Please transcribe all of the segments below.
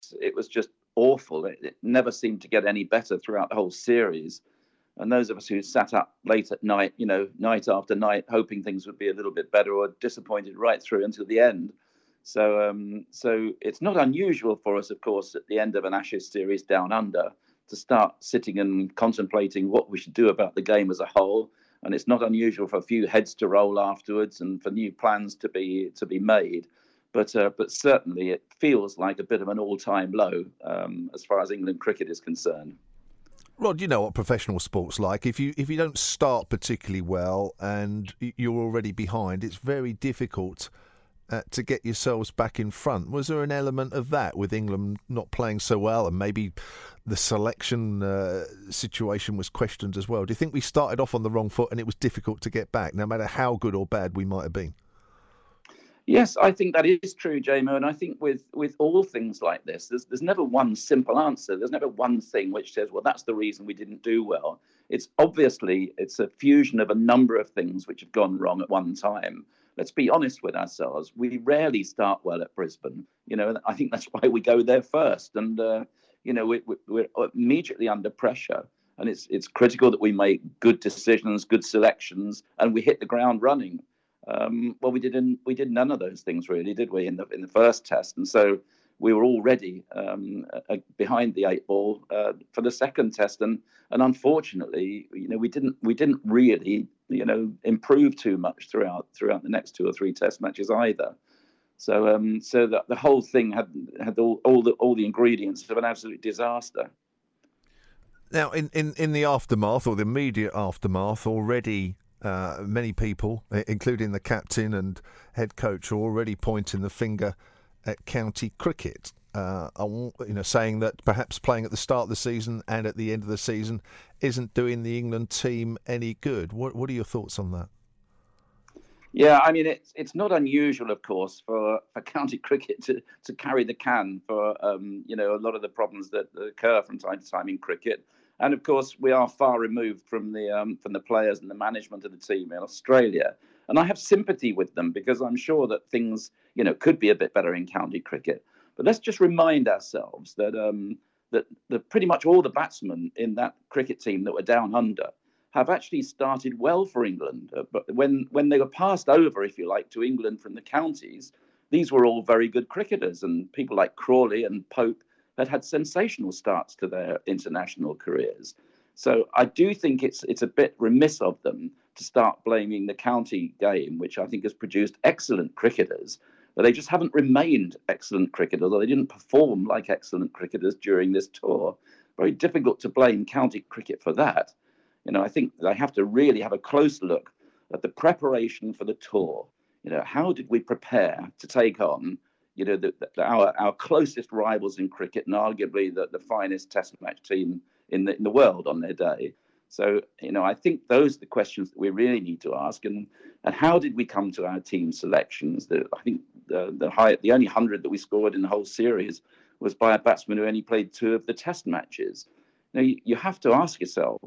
it was just awful. It never seemed to get any better throughout the whole series. And those of us who sat up late at night, night after night, hoping things would be a little bit better, were disappointed right through until the end. So it's not unusual for us, of course, at the end of an Ashes series down under, to start sitting and contemplating what we should do about the game as a whole. And it's not unusual for a few heads to roll afterwards and for new plans to be made. But certainly it feels like a bit of an all-time low as far as England cricket is concerned. Rod, you know what professional sport's like. If you don't start particularly well and you're already behind, it's very difficult to get yourselves back in front. Was there an element of that with England not playing so well, and maybe the selection situation was questioned as well? Do you think we started off on the wrong foot and it was difficult to get back, no matter how good or bad we might have been? Yes, I think that is true, JMO. And I think with all things like this, there's never one simple answer. There's never one thing which says, well, that's the reason we didn't do well. It's a fusion of a number of things which have gone wrong at one time. Let's be honest with ourselves. We rarely start well at Brisbane. I think that's why we go there first. And, we're immediately under pressure. And it's critical that we make good decisions, good selections, and we hit the ground running. Well, we did none of those things really, did we, in the first test? And so we were already behind the eight ball for the second test, and unfortunately, we didn't really improve too much throughout the next two or three test matches either. So that the whole thing had all the ingredients of an absolute disaster. Now, in the aftermath, or the immediate aftermath, already. Many people, including the captain and head coach, are already pointing the finger at county cricket, saying that perhaps playing at the start of the season and at the end of the season isn't doing the England team any good. What are your thoughts on that? Yeah, I mean, it's not unusual, of course, for county cricket to carry the can for a lot of the problems that occur from time to time in cricket. And of course, we are far removed from the players and the management of the team in Australia. And I have sympathy with them because I'm sure that things, could be a bit better in county cricket. But let's just remind ourselves that that pretty much all the batsmen in that cricket team that were down under have actually started well for England. But when they were passed over, if you like, to England from the counties, these were all very good cricketers, and people like Crawley and Pope had sensational starts to their international careers. So I do think it's a bit remiss of them to start blaming the county game, which I think has produced excellent cricketers, but they just haven't remained excellent cricketers, or they didn't perform like excellent cricketers during this tour. Very difficult to blame county cricket for that. I think they have to really have a close look at the preparation for the tour. How did we prepare to take on our closest rivals in cricket, and arguably the finest Test match team in the world on their day? So, I think those are the questions that we really need to ask. And how did we come to our team selections? I think the only 100 that we scored in the whole series was by a batsman who only played 2 of the Test matches. You have to ask yourself,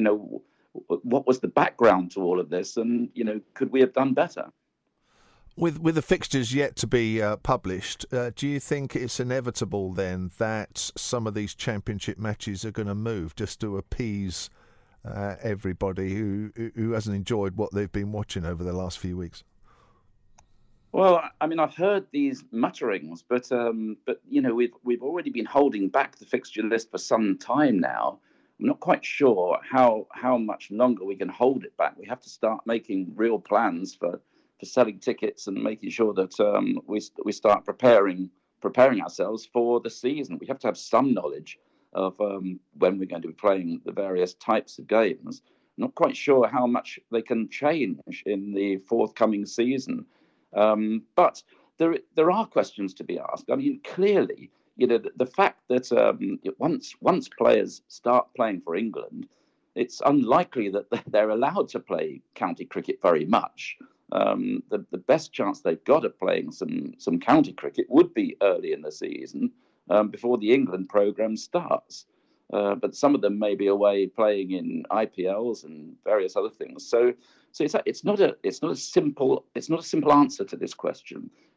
what was the background to all of this, and could we have done better? With the fixtures yet to be published, do you think it's inevitable then that some of these championship matches are going to move just to appease everybody who hasn't enjoyed what they've been watching over the last few weeks? Well, I mean, I've heard these mutterings, but we've already been holding back the fixture list for some time now. I'm not quite sure how much longer we can hold it back. We have to start making real plans for selling tickets and making sure that we start preparing ourselves for the season. We have to have some knowledge of when we're going to be playing the various types of games. I'm not quite sure how much they can change in the forthcoming season. But there are questions to be asked. I mean, clearly, the fact that once players start playing for England, it's unlikely that they're allowed to play county cricket very much. The best chance they've got of playing some county cricket would be early in the season, before the England programme starts. But some of them may be away playing in IPLs and various other things. So it's not a simple answer to this question.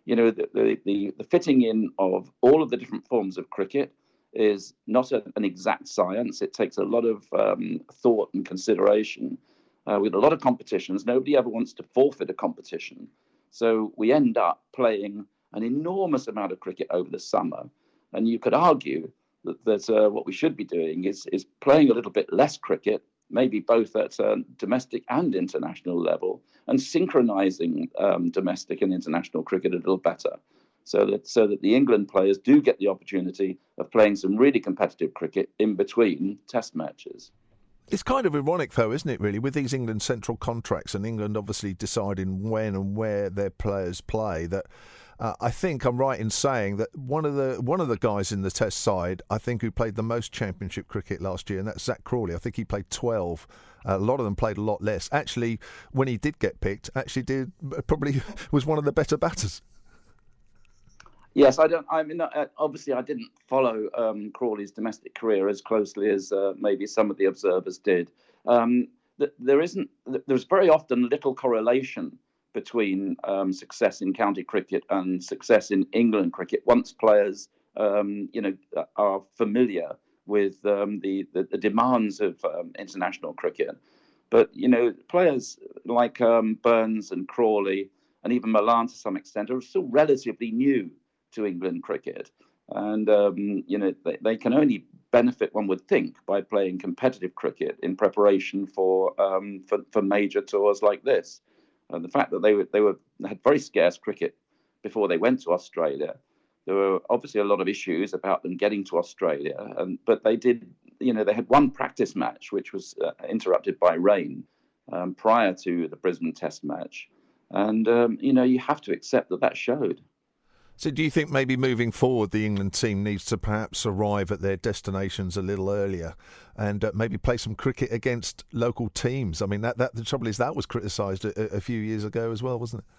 the fitting in of all of the different forms of cricket is not an exact science. It takes a lot of thought and consideration. With a lot of competitions, nobody ever wants to forfeit a competition. So we end up playing an enormous amount of cricket over the summer. And you could argue that what we should be doing is playing a little bit less cricket, maybe both at domestic and international level, and synchronizing domestic and international cricket a little better, so that the England players do get the opportunity of playing some really competitive cricket in between test matches. It's kind of ironic, though, isn't it, really, with these England central contracts and England obviously deciding when and where their players play, that I think I'm right in saying that one of the guys in the Test side, I think, who played the most Championship cricket last year, and that's Zach Crawley. I think he played 12. A lot of them played a lot less. Actually, when he did get picked, probably was one of the better batters. Yes, obviously, I didn't follow Crawley's domestic career as closely as maybe some of the observers did. There's very often little correlation between success in county cricket and success in England cricket once players, are familiar with the demands of international cricket. But players like Burns and Crawley and even Malan to some extent are still relatively new to England cricket, and they can only benefit, one would think, by playing competitive cricket in preparation for major tours like this. And the fact that they had very scarce cricket before they went to Australia, there were obviously a lot of issues about them getting to Australia, but they did. They had one practice match which was interrupted by rain prior to the Brisbane Test match, and you have to accept that showed. So do you think maybe moving forward the England team needs to perhaps arrive at their destinations a little earlier and maybe play some cricket against local teams? I mean, that the trouble is that was criticised a few years ago as well, wasn't it?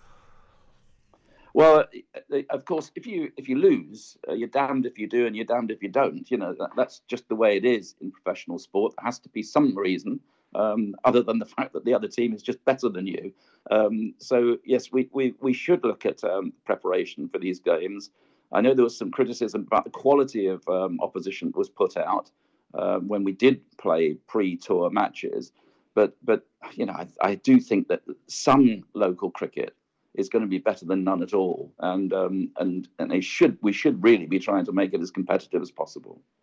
Well, of course, if you lose, you're damned if you do and you're damned if you don't. That's just the way it is in professional sport. There has to be some reason other than the fact that the other team is just better than you. So, yes, we should look at preparation for these games. I know there was some criticism about the quality of opposition that was put out when we did play pre-tour matches. But I do think that some local cricket is going to be better than none at all. And we should really be trying to make it as competitive as possible.